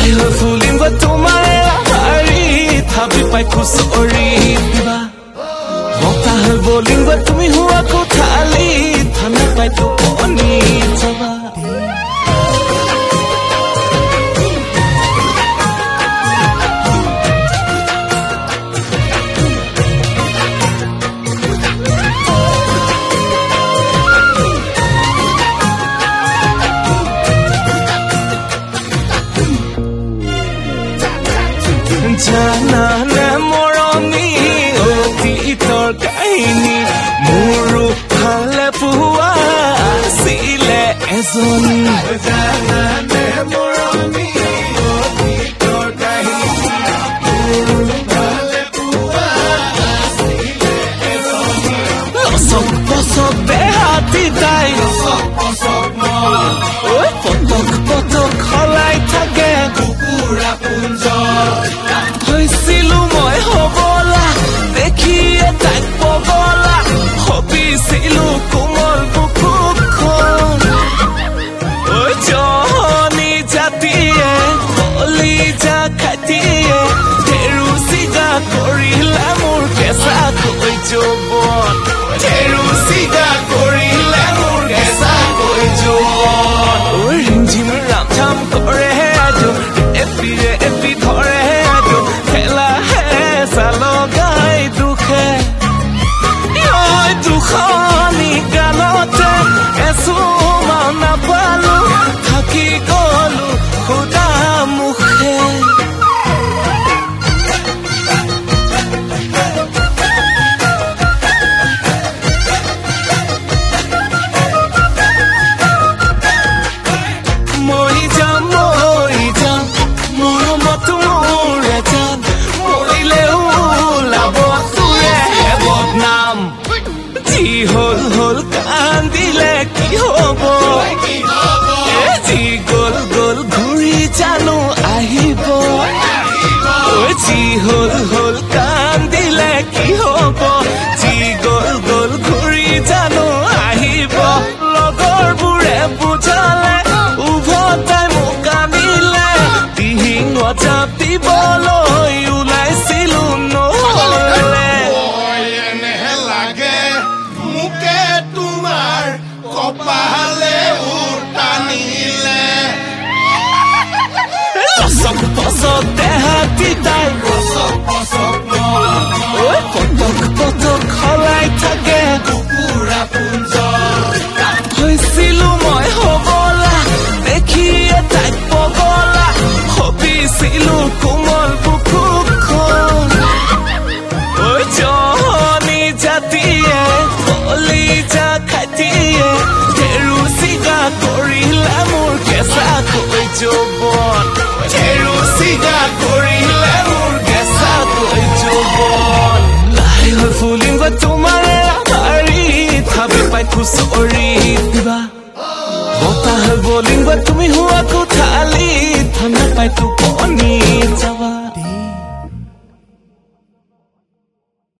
লাই হৈ ফুলিম গৈ তোমাৰ হাৰি থাবি পাই খুচৰি দিবা বতাহ হৈ বলিম গৈ তুমি হোৱা কোঠালি ঠাণ্ডা পাই টোপনি যাবা জানানে মৰমী অতীতৰ কাহিনী মোৰো ভালে পোৱা আছিলে এজনী জানানে মৰমী অতীতৰ কাহিনী মোৰো ভালে পোৱা আছিলে এজনী লচক পচক দেহাতি তাই লচক পচক ঐ পতক পতক সলাই থাকে কুকুৰা পুঞ্জৰ হৈছিলো মই হবলা দেখিয়ে তাইক পগলা হবিছিলো কোমল বুকুখন ঐ জহনী জাতিয়ে কলিজা খাটিয়ে ঢেৰু চিগা কৰিলে মোৰ কেঁচাকৈ যৌৱন ঢেৰু চিগা কৰিলে মোৰ কেঁচাকৈ যৌৱন ঐ ৰিমঝিম ৰামঝাম কৰে এপিৰে এপি ধৰে লগাই দুখে দুখনি গালতে এচুমাও নাপালো থাকি গলো খুদা মুখে মই যাম মৰমত মোৰে যাম মৰিলেও যি হল হল কান্দিলে কি হব যি গল গল ঘূৰি জানো আহিব যি হল হল কান্দিলে কি হব যি গল গল ঘূৰি জানো আহিব লগৰবোৰে বুজালে উভতাই মোক আনিলে দিহিঙত জাপ দিবলৈ ওলাইছিলো নহলে কপালে উটানিলে পচক পচক দেহাতি তাই পচক পচক ঐ পতক পতক সলাই থাকে কুকুৰা পুঞ্জৰ হৈছিলো মই হবলা দেখিয়ে তাইক পগলা হবিছিলো কোমল বুকুখন ঐ জহনী জাতিয়ে কলিজা খাটিয়ে ঢেৰু চিগা কৰিলে মোৰ কেঁচাকৈ যৌৱন ঢেৰু চিগা কৰিলে মোৰ কেঁচাকৈ যৌৱন লাই হৈ ফুলিম গৈ তোমাৰ হাৰি থাবি পাই খুচৰি দিবা বতাহ হৈ বলিম গৈ তুমি হোৱা